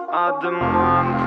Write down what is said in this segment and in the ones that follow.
Адамант.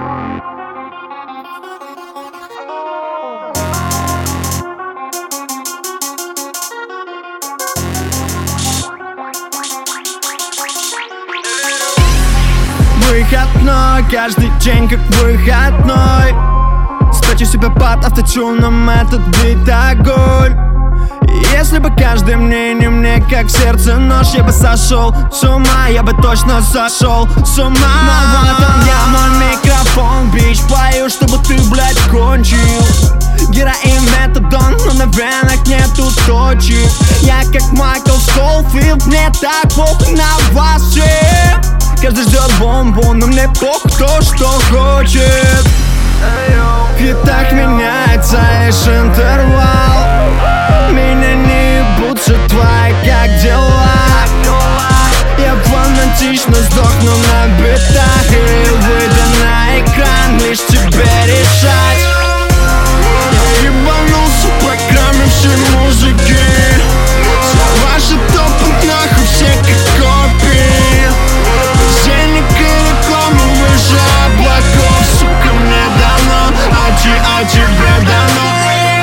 Выходной, каждый день как выходной. Спрячу себя под автотюном, этот бит огонь. Если бы каждое мнение мне как сердце нож, я бы сошел с ума, я бы точно сошел с ума. Но вот он я, мой микрофон, бич, пою, чтобы ты, блядь, кончил. Героин, метадон, но на венах нету точек. Я как Майкл Скофилд, мне так похуй на вас всех. Каждый ждет бомбу, но мне похуй кто что хочет. В хитах меняется лишь интервал. Меня не ебут твои, как дела? Я фанатично сдохну на битах и выйду на экран, лишь тебе решать. Я ебанулся в программе всей музыки. Ваши топы нахуй все как копии. Денег и рекламы выше облаков. Сука, мне дано, а тебе дано.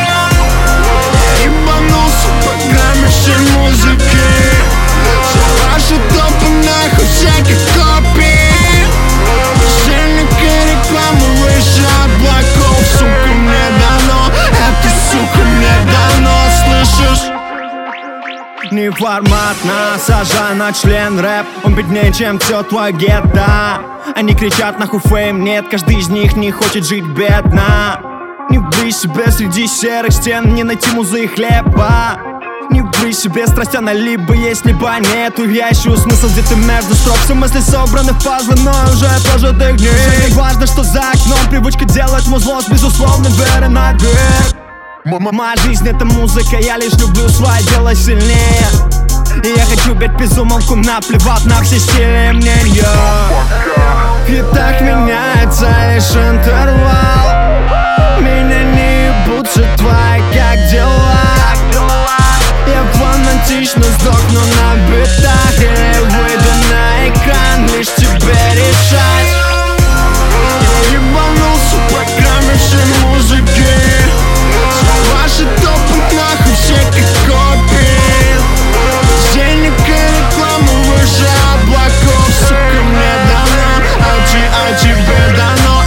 Я ебанулся в программе всей музыки. Ваши топы нахуй все как копии. Денег и рекламы выше облаков. Сука, мне дано, это сука мне дано, слышишь? Не формат насажа на член рэп. Он беднее, чем все твое гетто. Они кричат нахуй фейм, нет, каждый из них не хочет жить бедно. Не вбей себе среди серых стен, не найти музы и хлеба. Не вбей себе страстяна, либо есть, либо нету. Я ищу смысл где-то между строк. Все мысли собраны в пазлы, но уже прожитых дней. Уже не важно, что за окном, привычка делает музло с безусловной верой на грех. Моя жизнь это музыка, я лишь люблю свое дело сильнее. И я хочу бить без умолку, наплевать на все стили мнения. В хитах меняется лишь интервал. Меня не ебут твои, как дела? Я фанатично сдохну на битах и выйду на экран, лишь тебе решать. Я ебанулся в программе всей музыки. Ваши топы нахуй все как копии. Денег и рекламы выше облаков. Сука, мне дано, а тебе дано.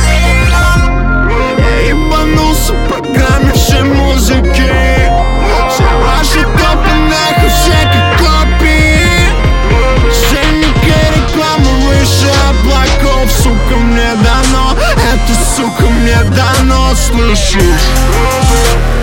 Я ебанулся в программе всей музыки. Ваши топы нахуй все как копии. Денег и рекламы выше облаков. Сука, мне дано, это сука мне дано, слышишь?